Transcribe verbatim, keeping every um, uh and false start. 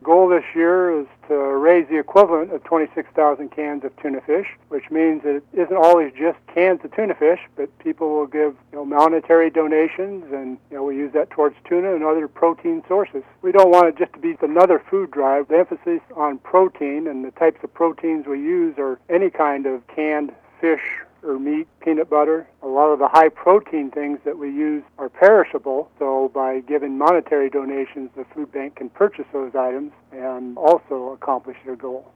Goal this year is to raise the equivalent of twenty-six thousand cans of tuna fish, which means that it isn't always just cans of tuna fish, but people will give you know, monetary donations, and you know, we use that towards tuna and other protein sources. We don't want it just to be another food drive. The emphasis on protein and the types of proteins we use are any kind of canned fish or meat, peanut butter. A lot of the high protein things that we use are perishable, so by giving monetary donations, the food bank can purchase those items and also accomplish their goal.